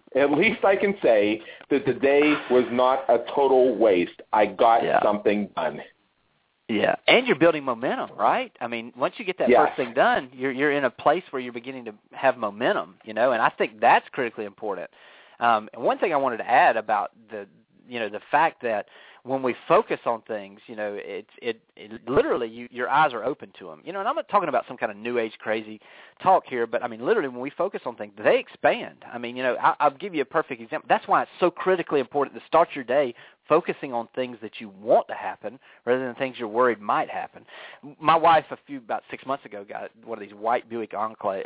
that the day was not a total waste. I got something done. Yeah, and you're building momentum, right? I mean, once you get that first thing done, you're in a place where you're beginning to have momentum, and I think that's critically important. And one thing I wanted to add about the fact that when we focus on things, it literally your eyes are open to them. And I'm not talking about some kind of new age crazy talk here, but I mean literally when we focus on things, they expand. I mean, I'll give you a perfect example. That's why it's so critically important to start your day focusing on things that you want to happen rather than things you're worried might happen. My wife about 6 months ago got one of these white Buick Enclaves.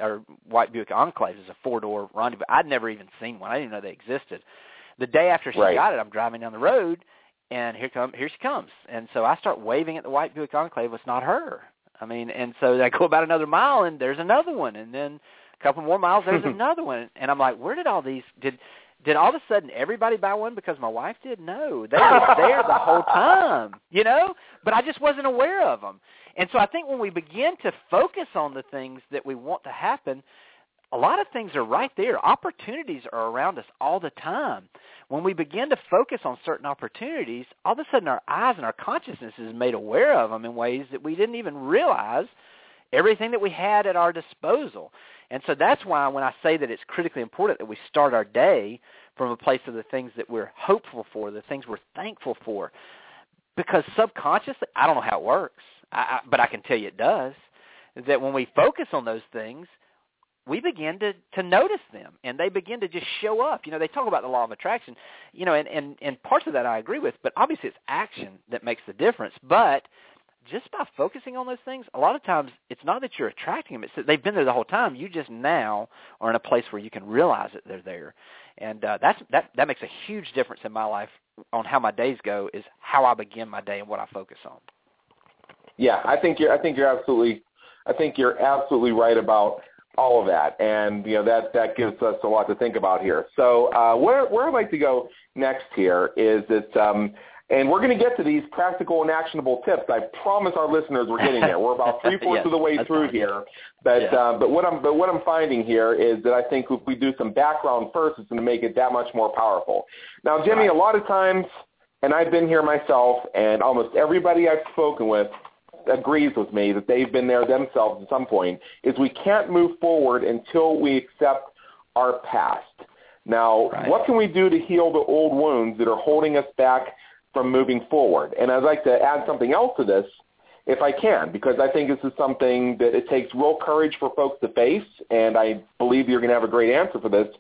It's a 4-door rendezvous. I'd never even seen one. I didn't even know they existed. The day after she got it, I'm driving down the road, and here she comes. And so I start waving at the white Buick Enclave. It's not her. I mean, and so I go about another mile, and there's another one. And then a couple more miles, there's another one. And I'm like, where did all these – did all of a sudden everybody buy one because my wife did? No. They were there the whole time, but I just wasn't aware of them. And so I think when we begin to focus on the things that we want to happen, a lot of things are right there. Opportunities are around us all the time. When we begin to focus on certain opportunities, all of a sudden our eyes and our consciousness is made aware of them in ways that we didn't even realize everything that we had at our disposal. And so that's why when I say that it's critically important that we start our day from a place of the things that we're hopeful for, the things we're thankful for. Because subconsciously, I don't know how it works, but I can tell you it does, that when we focus on those things, we begin to notice them, and they begin to just show up. They talk about the law of attraction, and parts of that I agree with, but obviously it's action that makes the difference. But just by focusing on those things, a lot of times it's not that you're attracting them. It's that they've been there the whole time. You just now are in a place where you can realize that they're there. And that makes a huge difference in my life on how my days go, is how I begin my day and what I focus on. Yeah, I think you're absolutely right about all of that, and that gives us a lot to think about here. So where I'd like to go next here is that, and we're going to get to these practical and actionable tips. I promise our listeners we're getting there. We're about 3/4 of the way through here, but what I'm finding here is that I think if we do some background first, it's going to make it that much more powerful. Now, Jimmy, a lot of times, and I've been here myself, and almost everybody I've spoken with agrees with me that they've been there themselves at some point, is we can't move forward until we accept our past. Now, what can we do to heal the old wounds that are holding us back from moving forward? And I'd like to add something else to this, if I can, because I think this is something that it takes real courage for folks to face, and I believe you're going to have a great answer for this.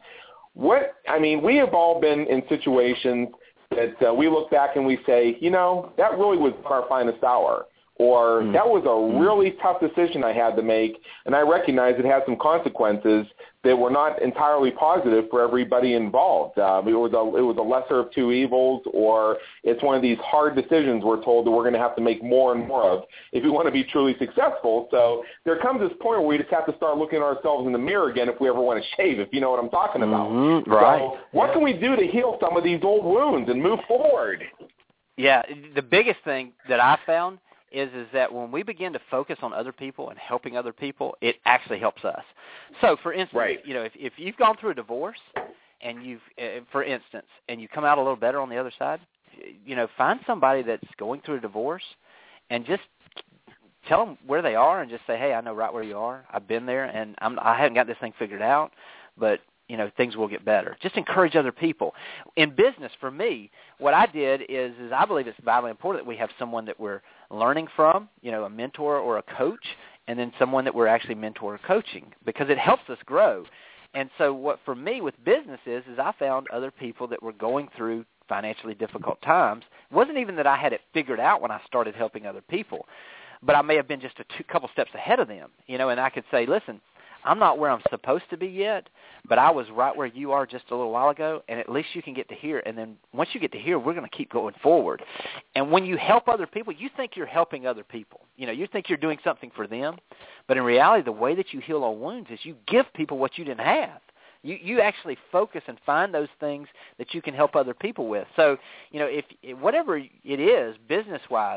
We have all been in situations that we look back and we say, that really was our finest hour. Or that was a really tough decision I had to make, and I recognize it had some consequences that were not entirely positive for everybody involved. It was a lesser of two evils, or it's one of these hard decisions we're told that we're going to have to make more and more of if we want to be truly successful. So there comes this point where we just have to start looking at ourselves in the mirror again if we ever want to shave, if you know what I'm talking about. Right. So what can we do to heal some of these old wounds and move forward? Yeah, the biggest thing that I found is that when we begin to focus on other people and helping other people, it actually helps us. So, for instance, if you've gone through a divorce and for instance, and you come out a little better on the other side, find somebody that's going through a divorce and just tell them where they are and just say, hey, I know right where you are. I've been there, and I haven't got this thing figured out, but things will get better. Just encourage other people. In business, for me, what I did is I believe it's vitally important that we have someone that we're learning from, a mentor or a coach, and then someone that we're actually mentor or coaching, because it helps us grow. And so what for me with business is I found other people that were going through financially difficult times. It wasn't even that I had it figured out when I started helping other people, but I may have been just a couple steps ahead of them, and I could say, listen, I'm not where I'm supposed to be yet, but I was right where you are just a little while ago, and at least you can get to here. And then once you get to here, we're going to keep going forward. And when you help other people, you think you're helping other people. You think you're doing something for them, but in reality, the way that you heal our wounds is you give people what you didn't have. You actually focus and find those things that you can help other people with. So, if whatever it is, business-wise,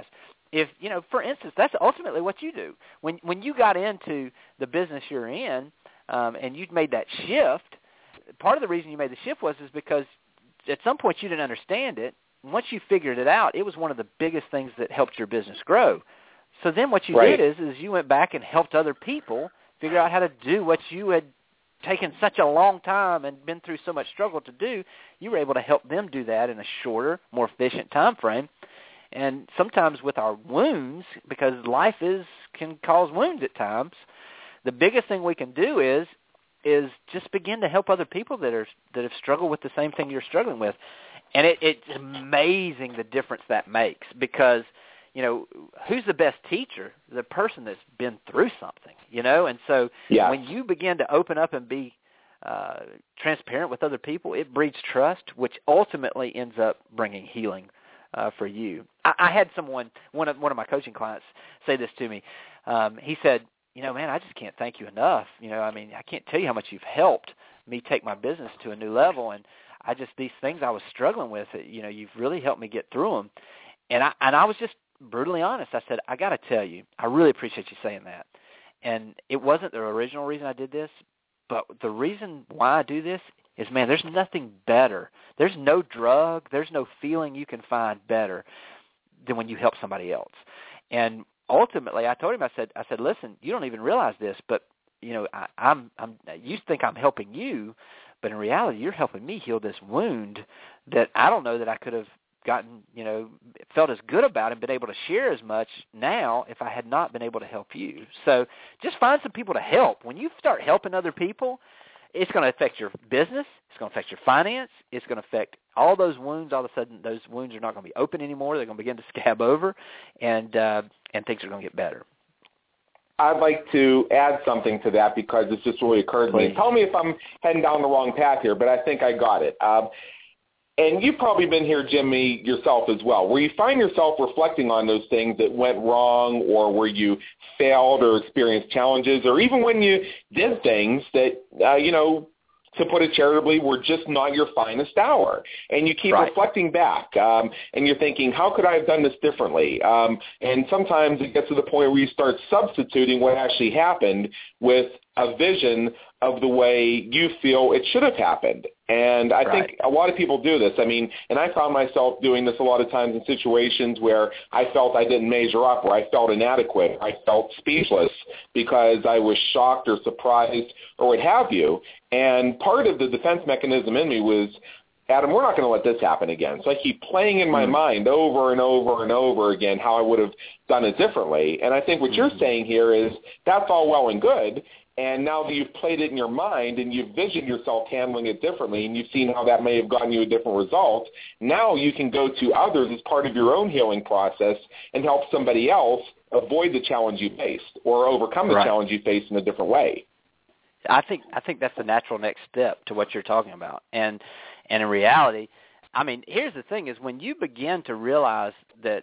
if, for instance, that's ultimately what you do. When you got into the business you're in, and you'd made that shift, part of the reason you made the shift was because at some point you didn't understand it. Once you figured it out, it was one of the biggest things that helped your business grow. So then what you did is you went back and helped other people figure out how to do what you had taken such a long time and been through so much struggle to do. You were able to help them do that in a shorter, more efficient time frame. And sometimes with our wounds, because life can cause wounds at times, the biggest thing we can do is just begin to help other people that have struggled with the same thing you're struggling with. And it's amazing the difference that makes, because, who's the best teacher? The person that's been through something, And so when you begin to open up and be transparent with other people, it breeds trust, which ultimately ends up bringing healing for you. I had one of my coaching clients say this to me. He said, man, I just can't thank you enough. I can't tell you how much you've helped me take my business to a new level. And these things I was struggling with, you've really helped me get through them. And I was just brutally honest. I said, I got to tell you, I really appreciate you saying that. And it wasn't the original reason I did this, but the reason why I do this is, man, there's nothing better. There's no drug, there's no feeling you can find better than when you help somebody else. And ultimately, I told him, I said, listen, you don't even realize this, but you think I'm helping you, but in reality, you're helping me heal this wound that I don't know that I could have gotten, felt as good about and been able to share as much now if I had not been able to help you. So just find some people to help. When you start helping other people, it's going to affect your business. It's going to affect your finance. It's going to affect all those wounds. All of a sudden, those wounds are not going to be open anymore. They're going to begin to scab over, and things are going to get better. I'd like to add something to that because it's just really occurred to me. Tell me if I'm heading down the wrong path here, but I think I got it. And you've probably been here, Jimmy, yourself as well, where you find yourself reflecting on those things that went wrong, or where you failed or experienced challenges, or even when you did things that, to put it charitably, were just not your finest hour. And you keep reflecting back, and you're thinking, how could I have done this differently? And sometimes it gets to the point where you start substituting what actually happened with a vision of the way you feel it should have happened. And I think a lot of people do this. And I found myself doing this a lot of times in situations where I felt I didn't measure up, or I felt inadequate, I felt speechless because I was shocked or surprised or what have you. And part of the defense mechanism in me was, Adam, we're not going to let this happen again. So I keep playing in my mind over and over and over again how I would have done it differently. And I think what you're saying here is that's all well and good. And now that you've played it in your mind and you've visioned yourself handling it differently, and you've seen how that may have gotten you a different result, now you can go to others as part of your own healing process and help somebody else avoid the challenge you faced or overcome the challenge you faced in a different way. I think that's the natural next step to what you're talking about. And in reality, here's the thing is when you begin to realize that,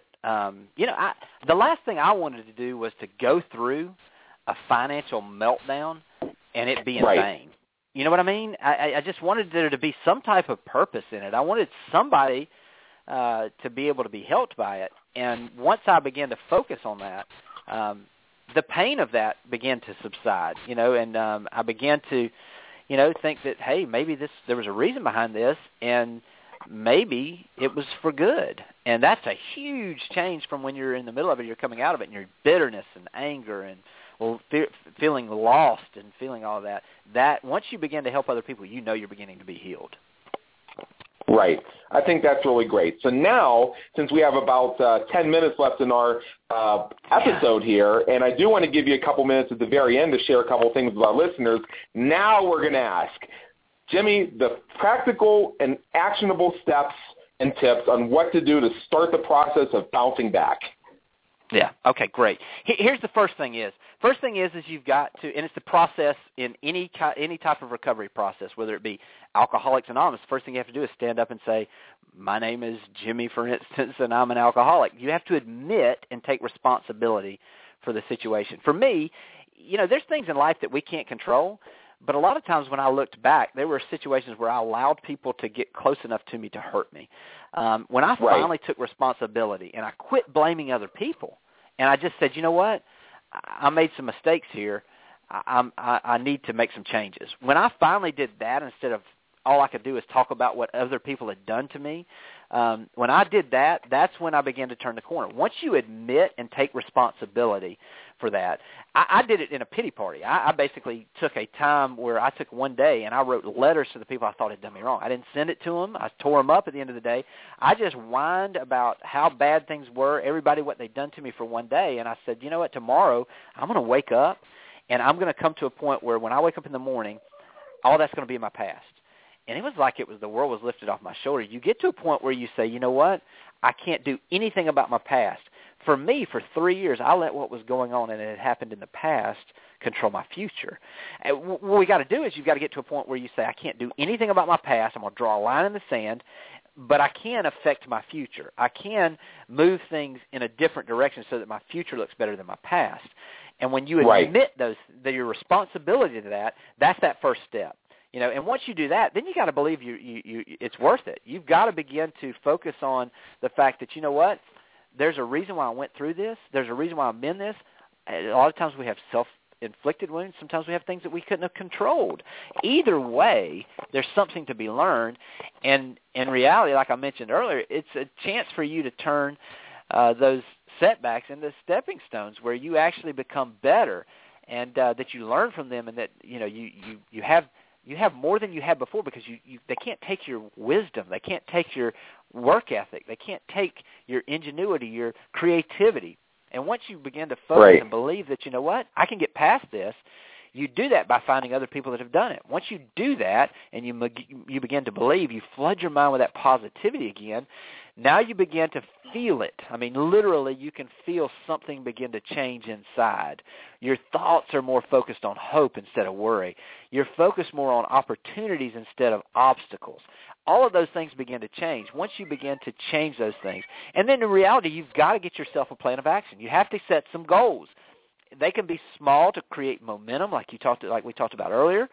the last thing I wanted to do was to go through a financial meltdown and it be in vain. You know what I mean? I just wanted there to be some type of purpose in it. I wanted somebody to be able to be helped by it. And once I began to focus on that, the pain of that began to subside, and I began to, think that, hey, maybe there was a reason behind this, and maybe it was for good. And that's a huge change from when you're in the middle of it, you're coming out of it, and your bitterness and anger and feeling lost and feeling all that. That once you begin to help other people, you're beginning to be healed. Right. I think that's really great. So now, since we have about 10 minutes left in our episode here, and I do want to give you a couple minutes at the very end to share a couple things with our listeners, now we're going to ask Jimmy the practical and actionable steps and tips on what to do to start the process of bouncing back. Yeah. Okay, great. Here's the first thing is you've got to, and it's the process in any type of recovery process, whether it be Alcoholics Anonymous. First thing you have to do is stand up and say, my name is Jimmy, for instance, and I'm an alcoholic. You have to admit and take responsibility for the situation. For me, there's things in life that we can't control, But a lot of times when I looked back, there were situations where I allowed people to get close enough to me to hurt me. When I finally took responsibility and I quit blaming other people, and I just said, you know what, I made some mistakes here. I need to make some changes. When I finally did that, instead of all I could do is talk about what other people had done to me, when I did that, that's when I began to turn the corner. Once you admit and take responsibility for that, I did it in a pity party. I basically took a time where I took one day and I wrote letters to the people I thought had done me wrong. I didn't send it to them. I tore them up at the end of the day. I just whined about how bad things were, everybody what they'd done to me for one day, and I said, you know what, tomorrow I'm going to wake up and I'm going to come to a point where when I wake up in the morning, all that's going to be in my past. And it was like the world was lifted off my shoulder. You get to a point where you say, you know what, I can't do anything about my past. For me, for 3 years, I let what was going on and it had happened in the past control my future. And what we got to do is you've got to get to a point where you say, I can't do anything about my past. I'm going to draw a line in the sand, but I can affect my future. I can move things in a different direction so that my future looks better than my past. And when you admit your responsibility to that, that's that first step. You know, and once you do that, then you got to believe it's worth it. You've got to begin to focus on the fact that, you know what, there's a reason why I went through this. There's a reason why I'm in this. A lot of times we have self-inflicted wounds. Sometimes we have things that we couldn't have controlled. Either way, there's something to be learned. And in reality, like I mentioned earlier, it's a chance for you to turn those setbacks into stepping stones where you actually become better and that you learn from them and that, you know, you have more than you had before because they can't take your wisdom. They can't take your work ethic. They can't take your ingenuity, your creativity. And once you begin to focus and believe that, you know what, I can get past this, you do that by finding other people that have done it. Once you do that and you begin to believe, you flood your mind with that positivity again, now you begin to feel it. I mean, literally, you can feel something begin to change inside. Your thoughts are more focused on hope instead of worry. You're focused more on opportunities instead of obstacles. All of those things begin to change once you begin to change those things. And then in reality, you've got to get yourself a plan of action. You have to set some goals. They can be small to create momentum, like we talked about earlier.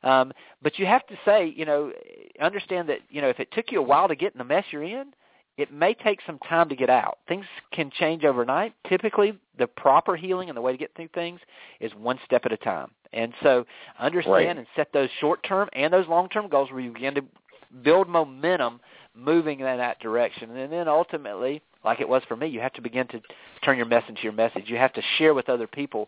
But you have to say, you know, understand that, you know, if it took you a while to get in the mess you're in, it may take some time to get out. Things can change overnight. Typically, the proper healing and the way to get through things is one step at a time. And so understand and set those short-term and those long-term goals where you begin to build momentum moving in that direction. And then ultimately, like it was for me, you have to begin to turn your mess into your message. You have to share with other people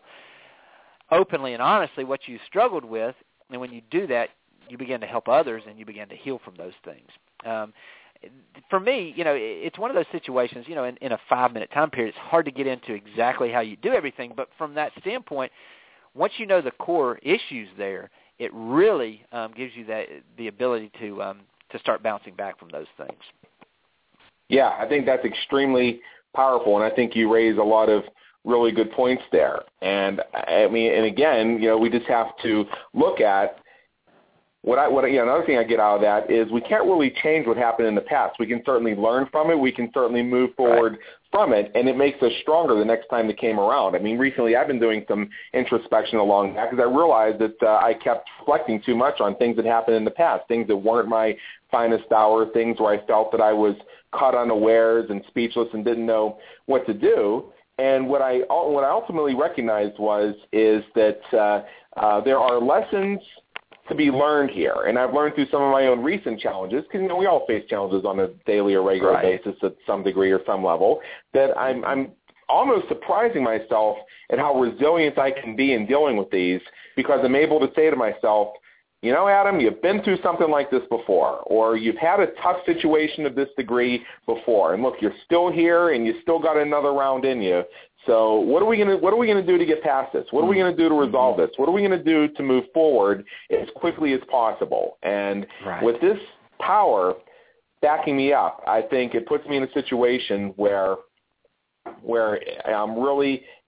openly and honestly what you struggled with. And when you do that, you begin to help others and you begin to heal from those things. For me, you know, it's one of those situations, you know, in a 5-minute time period, it's hard to get into exactly how you do everything. But from that standpoint, once you know the core issues there, it really gives you the ability to start bouncing back from those things. Yeah, I think that's extremely powerful, and I think you raise a lot of really good points there. And I mean, and again, you know, we just have to look at another thing I get out of that is we can't really change what happened in the past. We can certainly learn from it. We can certainly move forward from it, and it makes us stronger the next time it came around. I mean, recently I've been doing some introspection along that because I realized that I kept reflecting too much on things that happened in the past, things that weren't my finest hour, things where I felt that I was caught unawares and speechless and didn't know what to do. And what I ultimately recognized is that there are lessons to be learned here. And I've learned through some of my own recent challenges, because, you know, we all face challenges on a daily or regular basis at some degree or some level, that I'm almost surprising myself at how resilient I can be in dealing with these, because I'm able to say to myself, you know, Adam, you've been through something like this before, or you've had a tough situation of this degree before, and look, you're still here, and you still got another round in you. So what are we going to do to get past this? What are we going to do to resolve this? What are we going to do to move forward as quickly as possible? And with this power backing me up, I think it puts me in a situation where I'm really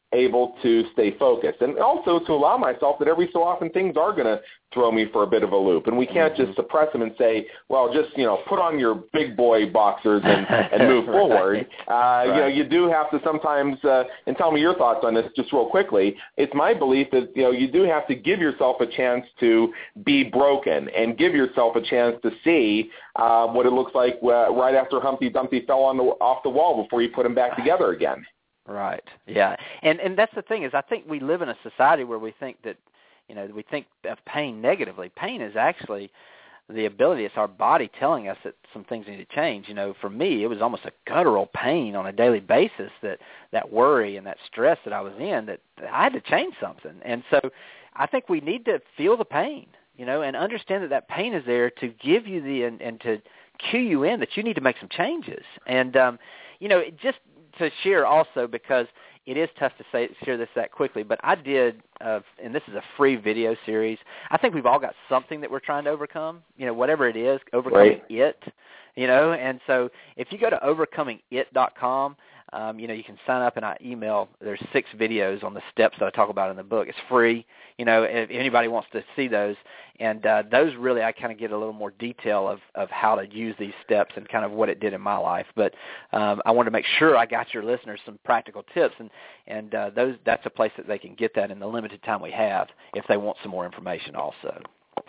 able to stay focused, and also to allow myself that every so often things are going to throw me for a bit of a loop, and we can't just suppress them and say, well, just put on your big boy boxers and move forward. You do have to sometimes, and tell me your thoughts on this just real quickly. It's my belief that you do have to give yourself a chance to be broken and give yourself a chance to see what it looks like right after Humpty Dumpty fell off the wall before you put him back together again. Right. Yeah. And that's the thing is I think we live in a society where we think that, we think of pain negatively. Pain is actually the ability, it's our body telling us that some things need to change. For me, it was almost a guttural pain on a daily basis, that worry and that stress that I was in, that I had to change something. And so I think we need to feel the pain, and understand that pain is there to give you and to cue you in that you need to make some changes. And, just to share also, because it is tough to share this that quickly, but I did, and this is a free video series. I think we've all got something that we're trying to overcome, whatever it is, overcoming it, and so if you go to overcomingit.com, you can sign up and I email. There's 6 videos on the steps that I talk about in the book. It's free, if anybody wants to see those. And those really I kind of get a little more detail of how to use these steps and kind of what it did in my life. But I wanted to make sure I got your listeners some practical tips, and that's a place that they can get that in the limited time we have if they want some more information also.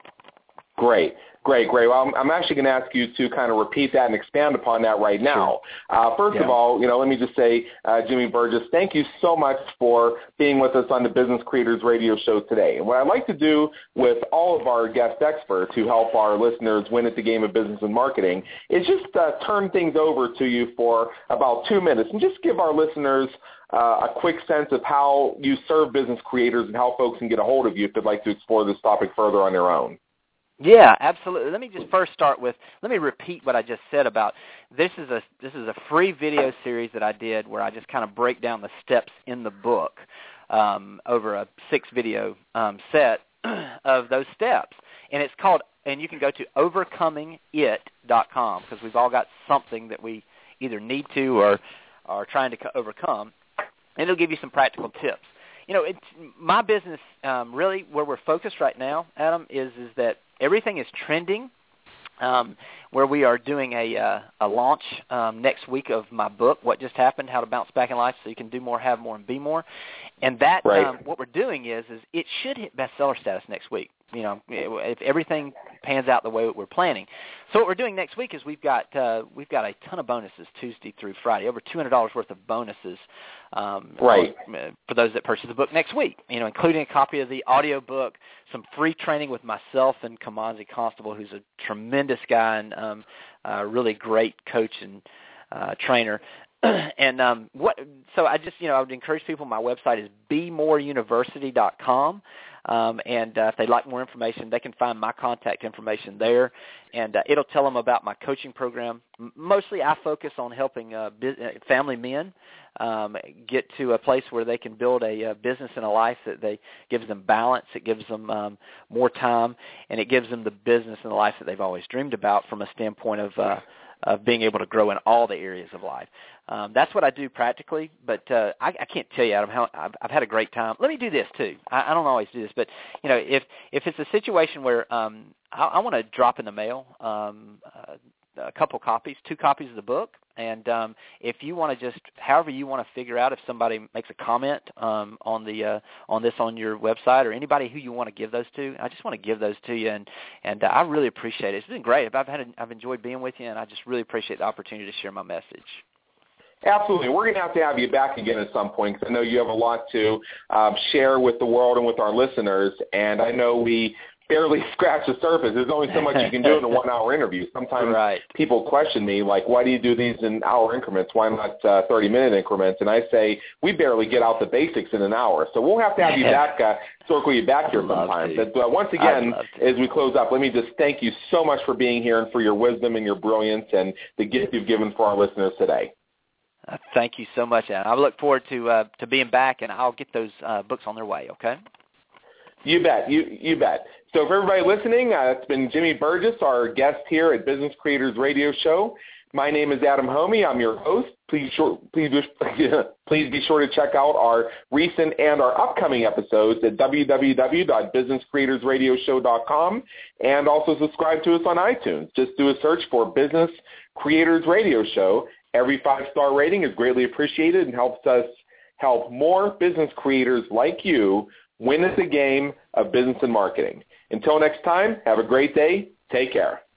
Great. Well, I'm actually going to ask you to kind of repeat that and expand upon that right now. First of all, let me just say, Jimmy Burgess, thank you so much for being with us on the Business Creators Radio Show today. And what I'd like to do with all of our guest experts who help our listeners win at the game of business and marketing is just turn things over to you for about 2 minutes and just give our listeners a quick sense of how you serve business creators and how folks can get a hold of you if they'd like to explore this topic further on their own. Yeah, absolutely. Let me just first start with, let me repeat what I just said about, this is a free video series that I did where I just kind of break down the steps in the book over a 6-video set of those steps. And it's called, and you can go to overcomingit.com because we've all got something that we either need to or are trying to overcome, and it'll give you some practical tips. It's my business, really where we're focused right now, Adam, is that everything is trending, where we are doing a launch next week of my book, What Just Happened, How to Bounce Back in Life So You Can Do More, Have More, and Be More. And that, what we're doing is it should hit bestseller status next week, if everything pans out the way we're planning. So what we're doing next week is we've got a ton of bonuses Tuesday through Friday, over $200 worth of bonuses for those that purchase the book next week, including a copy of the audio book, some free training with myself and Kamanzi Constable, who's a tremendous guy and a really great coach and trainer. And so I just, I would encourage people, my website is bemoreuniversity.com. And if they'd like more information, they can find my contact information there, and it'll tell them about my coaching program. Mostly I focus on helping family men get to a place where they can build a business and a life that gives them balance, it gives them more time, and it gives them the business and the life that they've always dreamed about from a standpoint of being able to grow in all the areas of life. That's what I do practically, but I can't tell you, Adam, how I've had a great time. Let me do this, too. I don't always do this, but, if it's a situation where I want to drop in the mail a couple copies, 2 copies of the book, and if you want to just, however you want to figure out if somebody makes a comment on this on your website or anybody who you want to give those to, I just want to give those to you, and I really appreciate it. It's been great. I've enjoyed being with you, and I just really appreciate the opportunity to share my message. Absolutely. We're going to have you back again at some point because I know you have a lot to share with the world and with our listeners, and I know we barely scratch the surface. There's only so much you can do in a 1-hour interview. Sometimes people question me, like, why do you do these in hour increments? Why not 30-minute increments? And I say, we barely get out the basics in an hour. So we'll have to have you back, circle you back here sometime. But once again, as we close up, let me just thank you so much for being here and for your wisdom and your brilliance and the gift you've given for our listeners today. Thank you so much, Adam. I look forward to being back, and I'll get those books on their way, okay? You bet. You bet. So for everybody listening, it's been Jimmy Burgess, our guest here at Business Creators Radio Show. My name is Adam Homey. I'm your host. Please be sure to check out our recent and our upcoming episodes at www.businesscreatorsradioshow.com, and also subscribe to us on iTunes. Just do a search for Business Creators Radio Show. Every 5-star rating is greatly appreciated and helps us help more business creators like you win at the game of business and marketing. Until next time, have a great day. Take care.